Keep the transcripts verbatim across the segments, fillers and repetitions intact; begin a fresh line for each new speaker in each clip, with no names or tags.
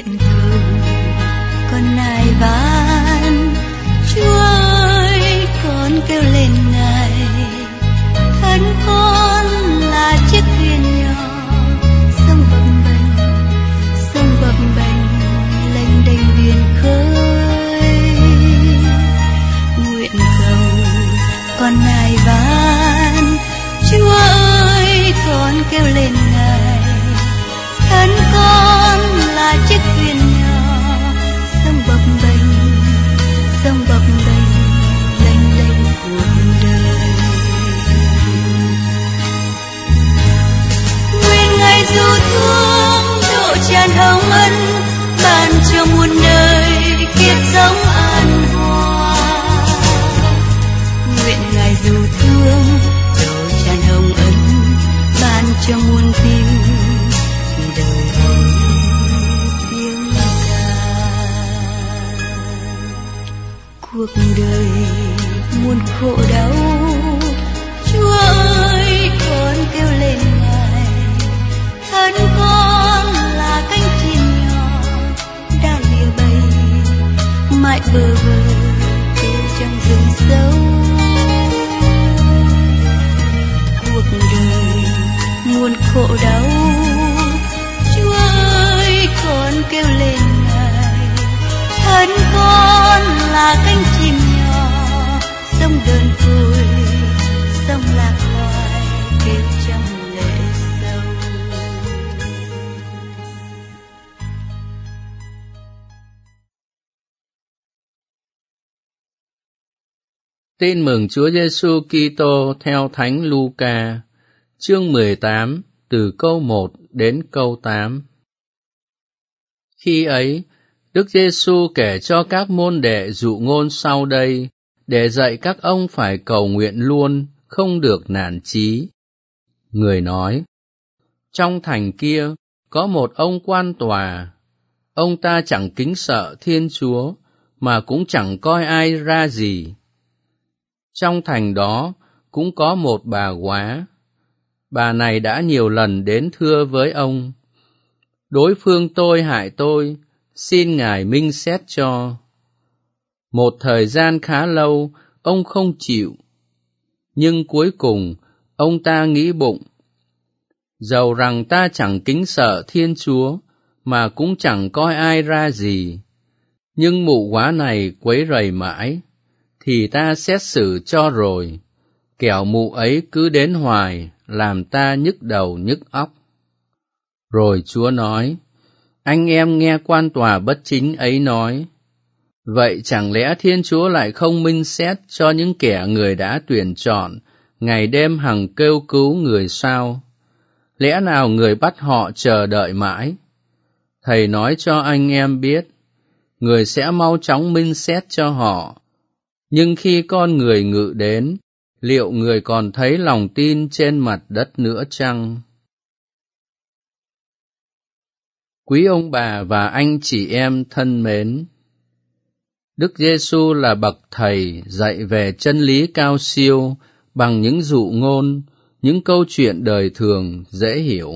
nguyện cầu con nài van. Chúa ơi, con kêu lên Ngài, thân con là chiếc thuyền nhỏ, sông bập bềnh, sông bập bềnh lênh đênh biển khơi. Nguyện cầu con nài van. Chúa ơi, con kêu lên Ngài, thân con là chiếc thuyền nhỏ, sông bập bềnh, sông bập bềnh lênh đênh cuộc đời. Nguyện Ngài dù thương độ tràn hồng ân, ban cho muôn đời kiếp sống an hòa. Nguyện Ngài dù thương độ tràn hồng ân, ban cho muôn tiếng đời hồng tiếng ca. Cuộc đời muôn khổ đau, Chúa ơi, con kêu lên Ngài, thân con là cánh chim nhỏ đã lìa bầy, mãi bơ vơ kêu trong rừng sâu. Cuộc đời muôn khổ đau, Chúa ơi, con kêu lên Ngài, thân con là cánh chim nhỏ, sông đơn côi, sông lạc loài kêu trong lệ sâu.
Tin mừng Chúa Giêsu Kitô theo Thánh Luca, chương mười tám, từ câu một đến câu tám. Khi ấy, Đức Giêsu kể cho các môn đệ dụ ngôn sau đây, để dạy các ông phải cầu nguyện luôn, không được nản chí. Người nói, trong thành kia có một ông quan tòa, ông ta chẳng kính sợ Thiên Chúa, mà cũng chẳng coi ai ra gì. Trong thành đó cũng có một bà góa. Bà này đã nhiều lần đến thưa với ông, đối phương tôi hại tôi, xin Ngài minh xét cho. Một thời gian khá lâu, ông không chịu, nhưng cuối cùng ông ta nghĩ bụng, dầu rằng ta chẳng kính sợ Thiên Chúa, mà cũng chẳng coi ai ra gì, nhưng mụ góa này quấy rầy mãi, thì ta xét xử cho rồi, kẻo mụ ấy cứ đến hoài, làm ta nhức đầu nhức óc. Rồi Chúa nói, anh em nghe quan tòa bất chính ấy nói, vậy chẳng lẽ Thiên Chúa lại không minh xét cho những kẻ người đã tuyển chọn, ngày đêm hằng kêu cứu người sao? Lẽ nào người bắt họ chờ đợi mãi? Thầy nói cho anh em biết, người sẽ mau chóng minh xét cho họ. Nhưng khi con người ngự đến, liệu người còn thấy lòng tin trên mặt đất nữa chăng? Quý ông bà và anh chị em thân mến, Đức Giêsu là bậc thầy dạy về chân lý cao siêu bằng những dụ ngôn, những câu chuyện đời thường dễ hiểu.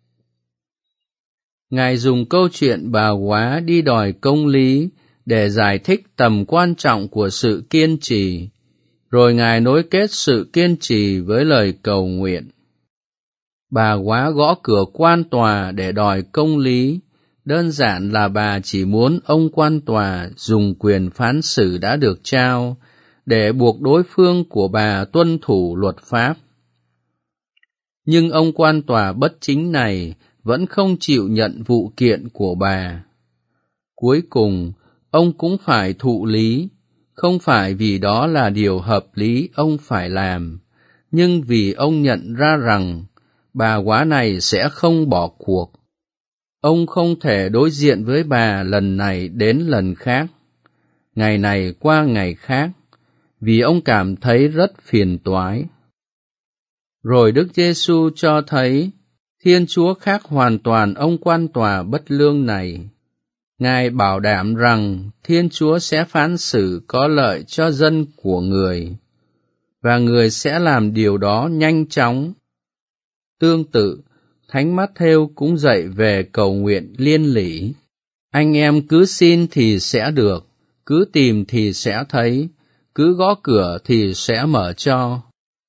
Ngài dùng câu chuyện bà góa đi đòi công lý để giải thích tầm quan trọng của sự kiên trì, rồi Ngài nối kết sự kiên trì với lời cầu nguyện. Bà góa gõ cửa quan tòa để đòi công lý, đơn giản là bà chỉ muốn ông quan tòa dùng quyền phán xử đã được trao để buộc đối phương của bà tuân thủ luật pháp. Nhưng ông quan tòa bất chính này vẫn không chịu nhận vụ kiện của bà. Cuối cùng, ông cũng phải thụ lý, không phải vì đó là điều hợp lý ông phải làm, nhưng vì ông nhận ra rằng bà góa này sẽ không bỏ cuộc. Ông không thể đối diện với bà lần này đến lần khác, ngày này qua ngày khác, vì ông cảm thấy rất phiền toái. Rồi Đức Giêsu cho thấy Thiên Chúa khác hoàn toàn ông quan tòa bất lương này. Ngài bảo đảm rằng Thiên Chúa sẽ phán xử có lợi cho dân của người, và người sẽ làm điều đó nhanh chóng. Tương tự, Thánh Mát-thêu cũng dạy về cầu nguyện liên lỉ. Anh em cứ xin thì sẽ được, cứ tìm thì sẽ thấy, cứ gõ cửa thì sẽ mở cho.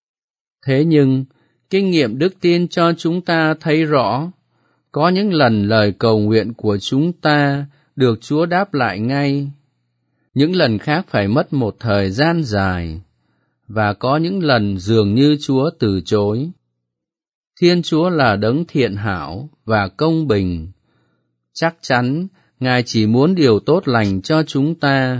Thế nhưng, kinh nghiệm đức tin cho chúng ta thấy rõ, có những lần lời cầu nguyện của chúng ta được Chúa đáp lại ngay, những lần khác phải mất một thời gian dài, và có những lần dường như Chúa từ chối. Thiên Chúa là đấng thiện hảo và công bình. Chắc chắn Ngài chỉ muốn điều tốt lành cho chúng ta.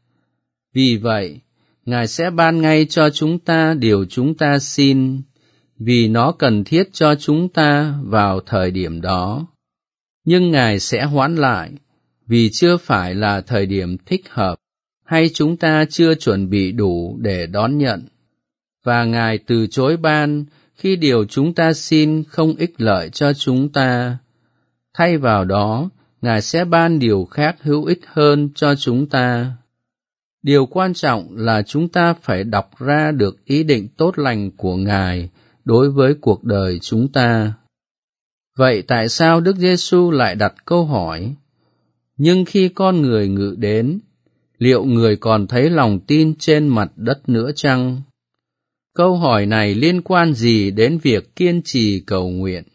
Vì vậy, Ngài sẽ ban ngay cho chúng ta điều chúng ta xin, vì nó cần thiết cho chúng ta vào thời điểm đó. Nhưng Ngài sẽ hoãn lại, vì chưa phải là thời điểm thích hợp, hay chúng ta chưa chuẩn bị đủ để đón nhận. Và Ngài từ chối ban khi điều chúng ta xin không ích lợi cho chúng ta. Thay vào đó, Ngài sẽ ban điều khác hữu ích hơn cho chúng ta. Điều quan trọng là chúng ta phải đọc ra được ý định tốt lành của Ngài đối với cuộc đời chúng ta. Vậy tại sao Đức Giêsu lại đặt câu hỏi, nhưng khi con người ngự đến, liệu người còn thấy lòng tin trên mặt đất nữa chăng? Câu hỏi này liên quan gì đến việc kiên trì cầu nguyện?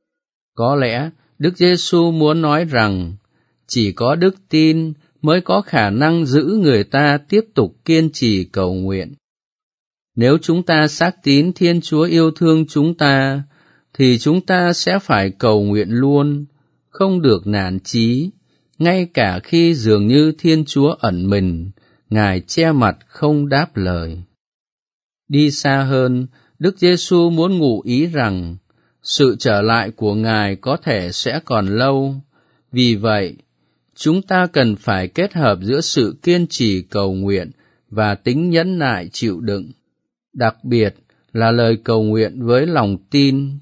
Có lẽ Đức Giêsu muốn nói rằng chỉ có đức tin mới có khả năng giữ người ta tiếp tục kiên trì cầu nguyện. Nếu chúng ta xác tín Thiên Chúa yêu thương chúng ta, thì chúng ta sẽ phải cầu nguyện luôn, không được nản chí, ngay cả khi dường như Thiên Chúa ẩn mình, Ngài che mặt không đáp lời. Đi xa hơn, Đức Giêsu muốn ngụ ý rằng sự trở lại của Ngài có thể sẽ còn lâu. Vì vậy, chúng ta cần phải kết hợp giữa sự kiên trì cầu nguyện và tính nhẫn nại chịu đựng, đặc biệt là lời cầu nguyện với lòng tin.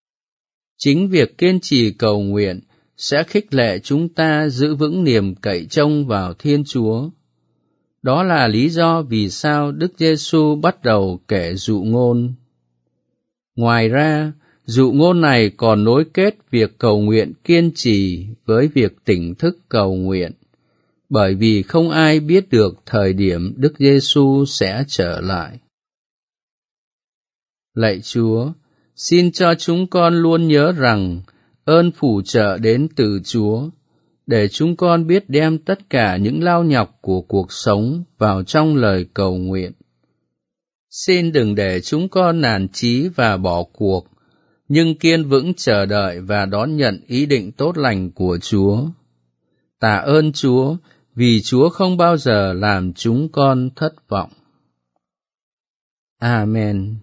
Chính việc kiên trì cầu nguyện sẽ khích lệ chúng ta giữ vững niềm cậy trông vào Thiên Chúa. Đó là lý do vì sao Đức Giêsu bắt đầu kể dụ ngôn. Ngoài ra, dụ ngôn này còn nối kết việc cầu nguyện kiên trì với việc tỉnh thức cầu nguyện, bởi vì không ai biết được thời điểm Đức Giêsu sẽ trở lại. Lạy Chúa, xin cho chúng con luôn nhớ rằng ơn phù trợ đến từ Chúa, để chúng con biết đem tất cả những lao nhọc của cuộc sống vào trong lời cầu nguyện. Xin đừng để chúng con nản chí và bỏ cuộc, nhưng kiên vững chờ đợi và đón nhận ý định tốt lành của Chúa. Tạ ơn Chúa, vì Chúa không bao giờ làm chúng con thất vọng. Amen.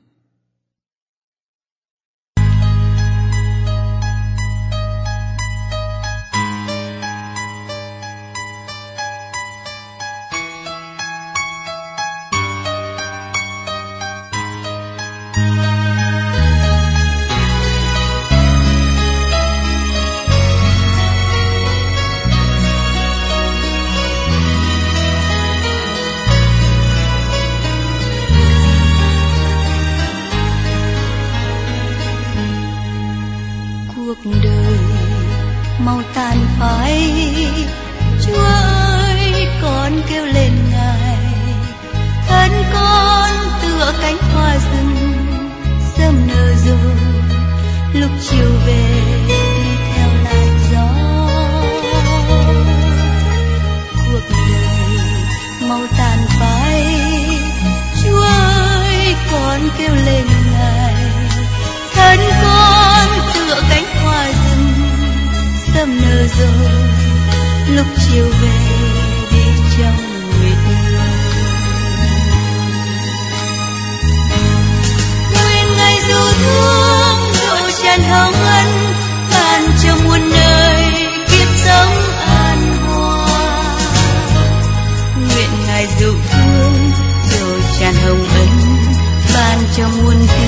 Cuộc đời mau tàn phai, Chúa ơi con kêu lên Ngài, thân con tựa cánh hoa rừng sớm nở rồi, lúc chiều về đi theo làn gió. Cuộc đời mau tàn phai, Chúa ơi con kêu lên Ngài, thân con tựa cánh hoa rừng sớm nở rồi, lúc chiều về đi trong nguyệt người. Nguyện Ngài dù thương độ tràn hồng ân, ban cho muôn nơi kiếp sống an hòa. Nguyện Ngài dù thương độ tràn hồng ân, ban cho muôn